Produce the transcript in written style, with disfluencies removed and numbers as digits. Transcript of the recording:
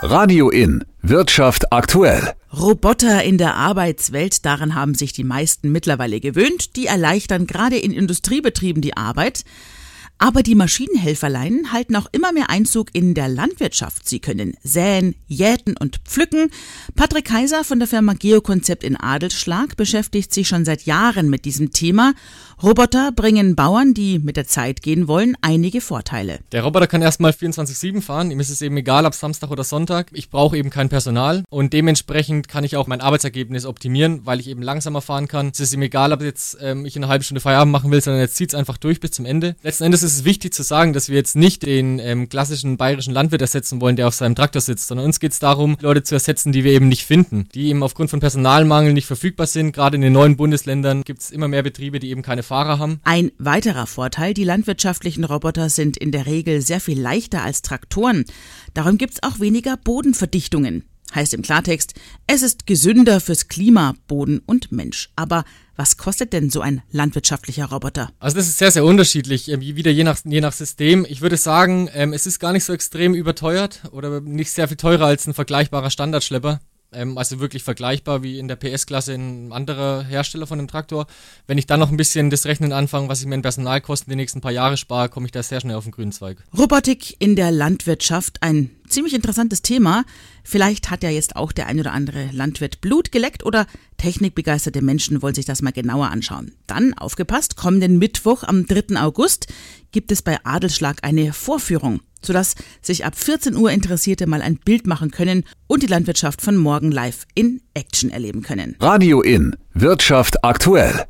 Radio In: Wirtschaft aktuell. Roboter in der Arbeitswelt, daran haben sich die meisten mittlerweile gewöhnt. Die erleichtern gerade in Industriebetrieben die Arbeit. Aber die Maschinenhelferlein halten auch immer mehr Einzug in der Landwirtschaft. Sie können säen, jäten und pflücken. Patrick Kaiser von der Firma Geokonzept in Adelsschlag beschäftigt sich schon seit Jahren mit diesem Thema. Roboter bringen Bauern, die mit der Zeit gehen wollen, einige Vorteile. Der Roboter kann erstmal 24/7 fahren. Ihm ist es eben egal, ob Samstag oder Sonntag. Ich brauche eben kein Personal und dementsprechend kann ich auch mein Arbeitsergebnis optimieren, weil ich eben langsamer fahren kann. Es ist ihm egal, ob jetzt ich eine halbe Stunde Feierabend machen will, sondern jetzt zieht es einfach durch bis zum Ende. Letzten Endes ist es wichtig zu sagen, dass wir jetzt nicht den klassischen bayerischen Landwirt ersetzen wollen, der auf seinem Traktor sitzt, sondern uns geht es darum, Leute zu ersetzen, die wir eben nicht finden, die eben aufgrund von Personalmangel nicht verfügbar sind. Gerade in den neuen Bundesländern gibt es immer mehr Betriebe, die eben keine Fahrer haben. Ein weiterer Vorteil: die landwirtschaftlichen Roboter sind in der Regel sehr viel leichter als Traktoren. Darum gibt es auch weniger Bodenverdichtungen. Heißt im Klartext, es ist gesünder fürs Klima, Boden und Mensch. Aber was kostet denn so ein landwirtschaftlicher Roboter? Also das ist sehr, sehr unterschiedlich, wieder je nach System. Ich würde sagen, es ist gar nicht so extrem überteuert oder nicht sehr viel teurer als ein vergleichbarer Standardschlepper. Also wirklich vergleichbar wie in der PS-Klasse ein anderer Hersteller von dem Traktor. Wenn ich dann noch ein bisschen das Rechnen anfange, was ich mir in Personalkosten die nächsten paar Jahre spare, komme ich da sehr schnell auf den grünen Zweig. Robotik in der Landwirtschaft, ein ziemlich interessantes Thema. Vielleicht hat ja jetzt auch der ein oder andere Landwirt Blut geleckt oder technikbegeisterte Menschen wollen sich das mal genauer anschauen. Dann, aufgepasst, kommenden Mittwoch am 3. August gibt es bei Adelsschlag eine Vorführung, sodass sich ab 14 Uhr Interessierte mal ein Bild machen können und die Landwirtschaft von morgen live in Action erleben können. Radio In: Wirtschaft aktuell.